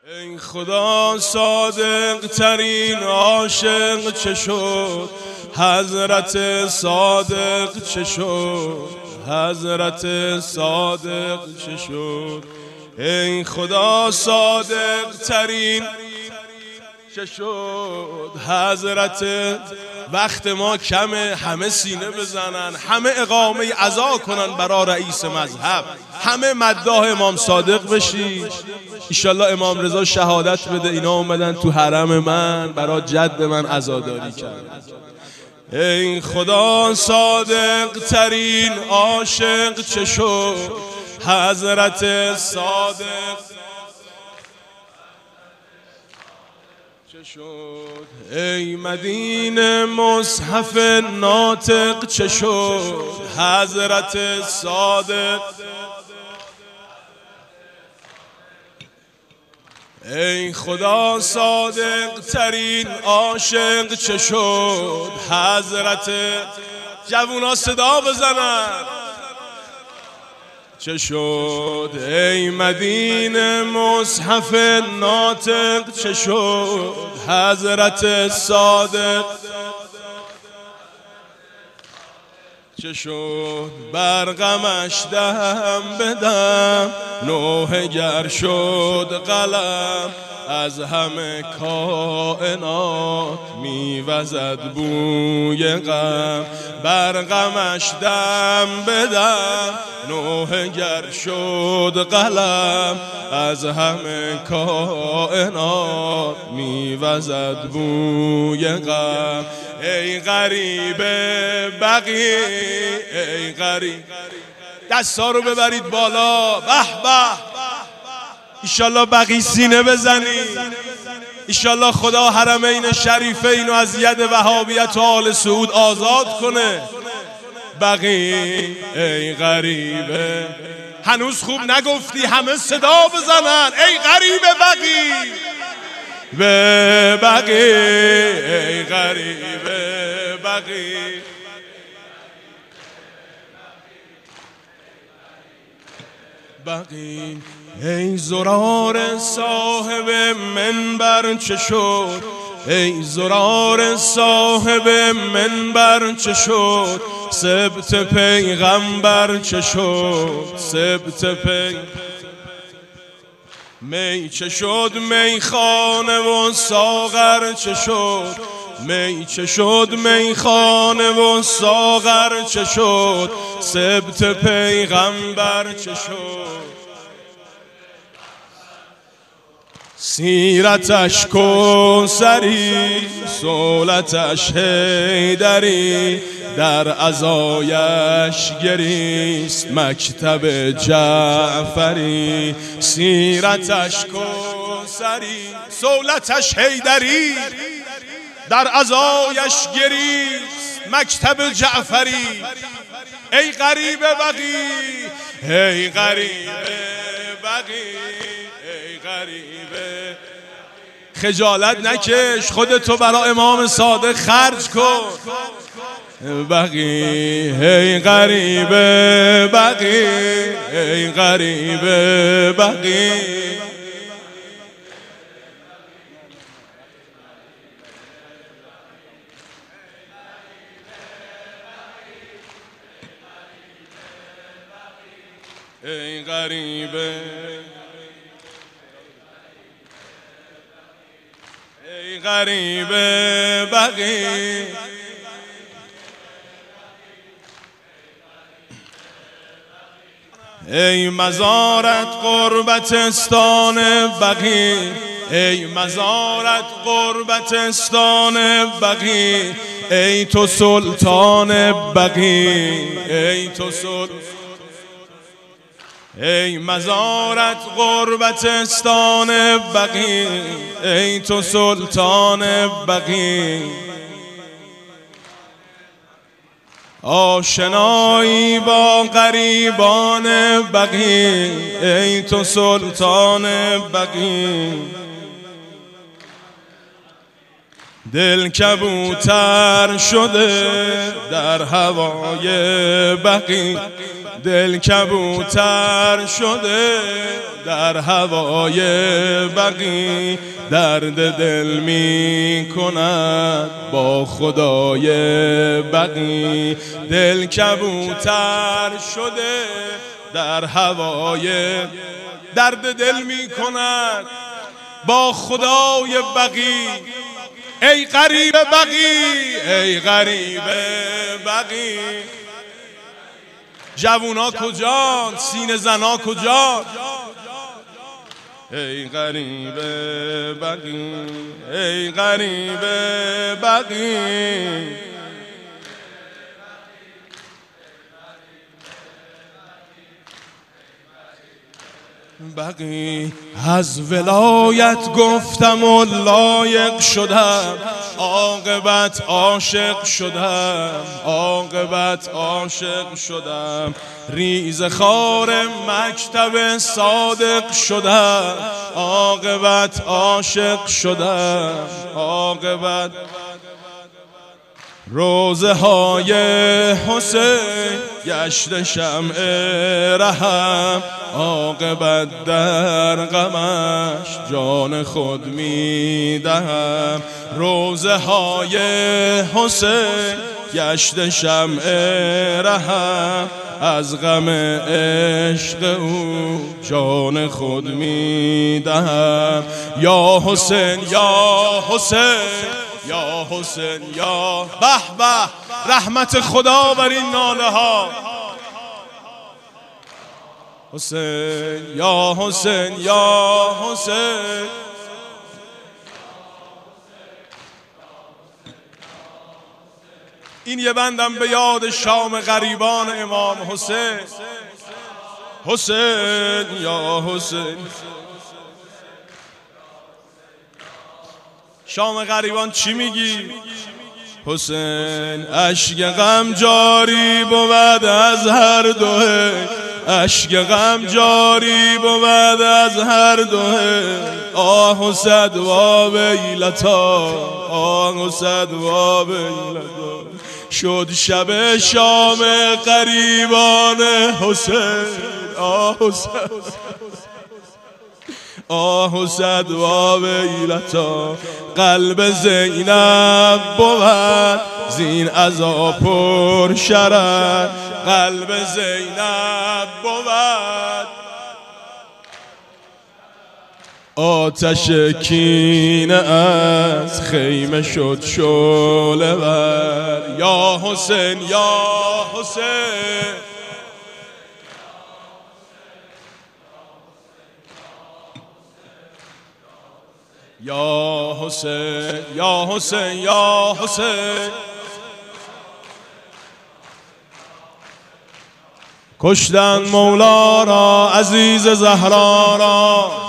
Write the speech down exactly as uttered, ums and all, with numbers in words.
ای خدا صادق ترین عاشق چه شد، حضرت صادق چه شد، حضرت صادق چه شد. ای خدا صادق ترین چه شد، حضرت. وقت ما کمه، همه سینه بزنن، همه اقامه عزا کنن برا رئیس مذهب، همه مداح امام صادق بشی. ایشالله امام رضا شهادت بده اینا اومدن تو حرم من برا جد من عزاداری کرد. ای خدا صادق ترین عاشق چه شد، حضرت صادق چه شد. ای مدینه مصحف ناطق چه شد، حضرت صادق. ای خدا صادق ترین عاشق چه شد، حضرت. جوونا صدا بزنن چه شد. ای مدینه مصحف ناطق چه شد، حضرت صادق چه شد. برغمش دهم بدم نوحه گر شد قلم، از همه کائنات میوزد بوی غم. برغمش دم بدم نوحه گر شد قلم، از همه کائنات میوزد بوی غم. ای غریب بقی، ای غریب. دستا رو ببرید بالا، به به. ایشالله بقی سینه بزنید، ایشالله خدا حرمین شریفین رو از ید وهابیت و آل سعود آزاد کنه. بقی ای غریبه. هنوز خوب نگفتی، همه صدا بزنن. ای غریب بقی، به بقی، ای غریب بقی. بقی ای زرار صاحب منبر چه شد، ای زرار صاحب منبر چه شد. سبت پیغمبر چه شد، سبت پی. می چه شد میخانه و ساغر چه شد، می چه شد میخانه و ساغر چه شد. سبت پیغمبر چه شد. سیرتش کوثری، صولتش حیدری، در عزایش گریست مکتب جعفری. سیرتش کوثری، صولتش حیدری، در عزایش گریست مکتب جعفری. ای غریب بقی، ای غریب بقی، ای غریبه. خجالت نکش، خودتو برا امام صادق خرج کن. بقی ای غریبه بقی، ای غریبه بقی. ای غریبه، ای غریب بقی. ای مزارت قربتستان بقی، ای مزارت قربتستان بقی. ای تو سلطان بقی، ای تو سلطان. ای مزارت قربتستان بقی، ای تو سلطان بقی. آشنایی با غریبان بقی، ای تو سلطان بقی. دل کبوتر شده در هوای بقی، دل کبوتر شده در هوای بقی، درد دل می کند با خدای بقی. دل کبوتر شده در هوای، درد دل می کند با خدای بقی. ای غریب بقی، ای غریب بقی، جوونا کجان، سینه زنا کجان؟ ای غریب بقی، ای غریب بقی، بقی. از ولایت گفتم و لایق شدم، عاقبت عاشق شدم، عاقبت عاشق شدم. ریز خار مکتب صادق شدم، عاقبت عاشق شدم، عاقبت. روزه های حسین گشت شمع رحم، عاقبت در غمش جان خود می دهم. روزه های حسین گشت شمع رحم، از غم عشق او جان خود می دهم. یا حسین یا حسین یا حسین یا به به، رحمت خدا بر این ناله ها. حسین یا حسین یا حسین، این یه بندم به یاد شام غریبان امام حسین. حسین یا حسین، شام غریبان چی میگی؟ حسین اشک غم جاری بود از هر دوه، اشک غم جاری بود از هر دوه. آه و صد و ویلتا، آه و صد و ویلتا. شد شب شام غریبان حسین، آه و صد آه و صد و ویلتا. قلب زینب بود زین عذاب پر شرر، قلب زینب بود آتش کینه از خیمه شد شعله ور. یا حسین یا حسین، یا حسین یا حسین یا حسین. کشتن مولا را عزیز زهرا را،